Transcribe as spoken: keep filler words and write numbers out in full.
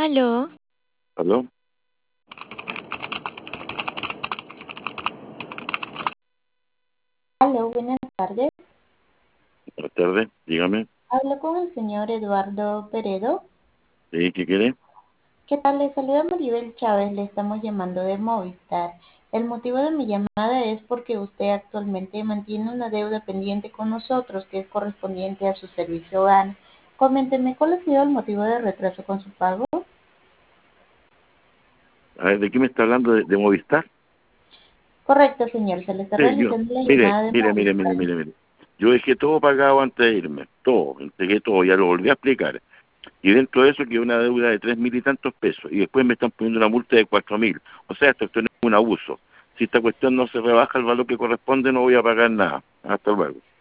Aló, ¿Aló? Hola, buenas tardes. Buenas tardes, dígame. Hablo con el señor Eduardo Peredo. ¿Sí? ¿Qué quiere? ¿Qué tal? Le saluda Maribel Chávez, le estamos llamando de Movistar. El motivo de mi llamada es porque usted actualmente mantiene una deuda pendiente con nosotros que es correspondiente a su servicio hogar. Coménteme, ¿cuál ha sido el motivo de retraso con su pago? A ver, ¿de qué me está hablando? ¿De, de Movistar? Correcto, señor, se le está Sí, yo. realizando la Mire, llamada de mire, mire, Movistar. mire, mire, mire. Yo dejé todo pagado antes de irme. Todo, entregué todo, ya lo volví a explicar. Y dentro de eso quedó una deuda de tres mil y tantos pesos. Y después me están poniendo una multa de cuatro mil. O sea, esto, esto no es un abuso. Si esta cuestión no se rebaja el valor que corresponde, no voy a pagar nada. Hasta luego.